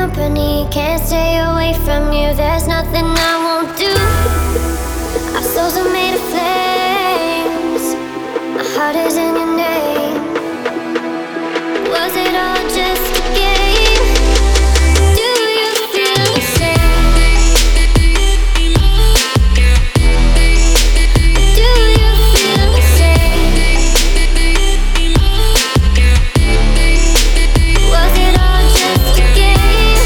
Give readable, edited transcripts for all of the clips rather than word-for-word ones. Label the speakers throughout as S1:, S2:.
S1: company, can't stay away from you. There's nothing I won't do. Our souls are made of flames. My heart is in your name. Was it all just a game? Do you feel the same? Do you feel the same? Was it all just a game?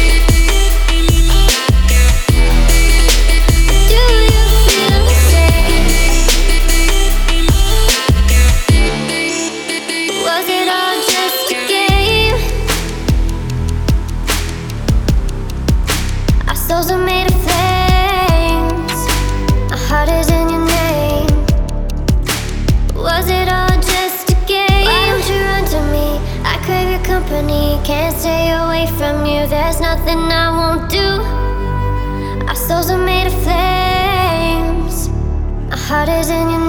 S1: Do you feel the same? Was it all just a game? Our souls are made of flames. My heart is in your name. Was it all just a game? Why don't you run to me? I crave your company, can't stay away from you. There's nothing I won't do. Our souls are made of flames. My heart is in your